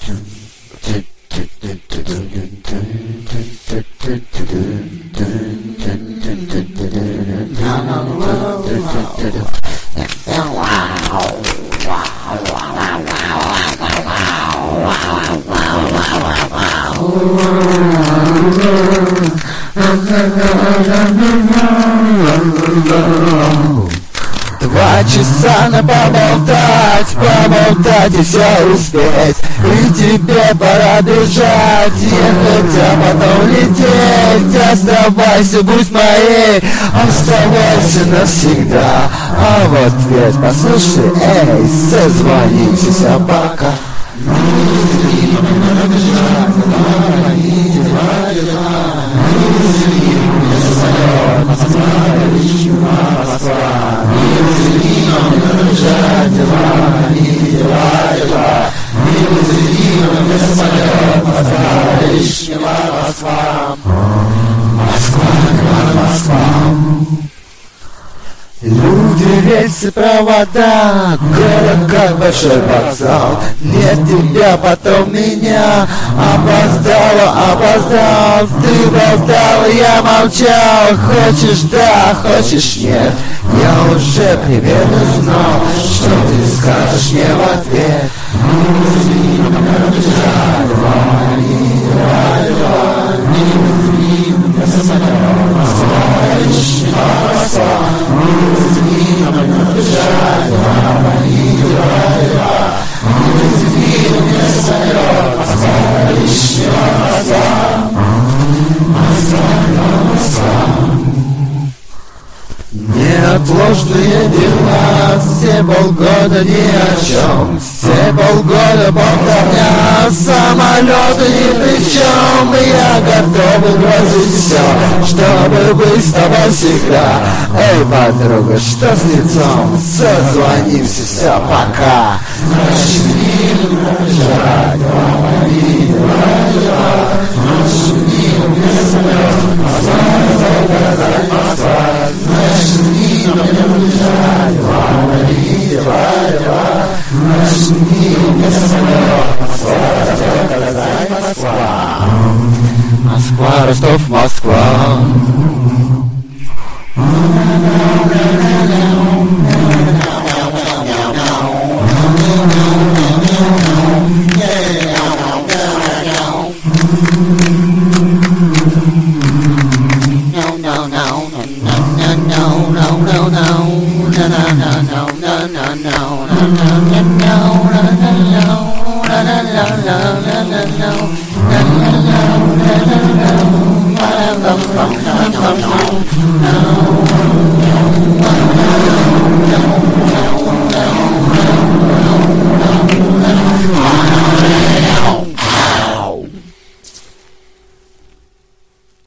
Два часа на поболтать и все успеть. И тебе пора бежать, ехать, а потом лететь. Оставайся, будь моей, оставайся навсегда. А в ответ послушай, эй, созвонимся пока. Люди, рельсы, провода, город как большой вокзал. Нет тебя, потом меня. Опоздал, ты болтал, я молчал. Хочешь да, хочешь нет. Я уже примерно знал, что ты скажешь мне в ответ. Неотложные дела, все полгода ни о чем. Все полгода болтовня, самолеты ни при чем. Я готов бросить все, чтобы быть с тобой всегда. Эй, подруга, что с лицом? Созвонимся, все, пока. Москва, Ростов, Москва. No.